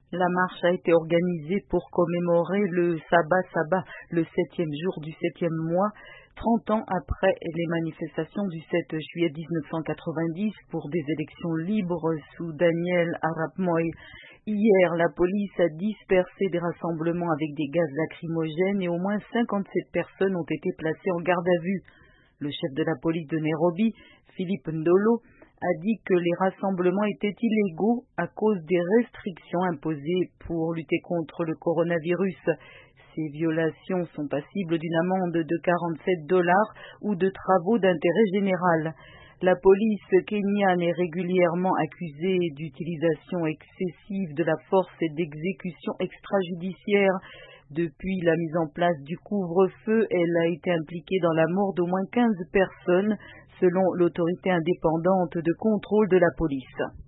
La marche a été organisée pour commémorer le Sabbat, le 7e jour du 7e mois, 30 ans après les manifestations du 7 juillet 1990 pour des élections libres sous Daniel Arap Moi. Hier, la police a dispersé des rassemblements avec des gaz lacrymogènes et au moins 57 personnes ont été placées en garde à vue. Le chef de la police de Nairobi, Philippe Ndolo, a dit que les rassemblements étaient illégaux à cause des restrictions imposées pour lutter contre le coronavirus. Ces violations sont passibles d'une amende de $47 ou de travaux d'intérêt général. La police kenyane est régulièrement accusée d'utilisation excessive de la force et d'exécution extrajudiciaire. Depuis la mise en place du couvre-feu, elle a été impliquée dans la mort d'au moins 15 personnes, selon l'autorité indépendante de contrôle de la police.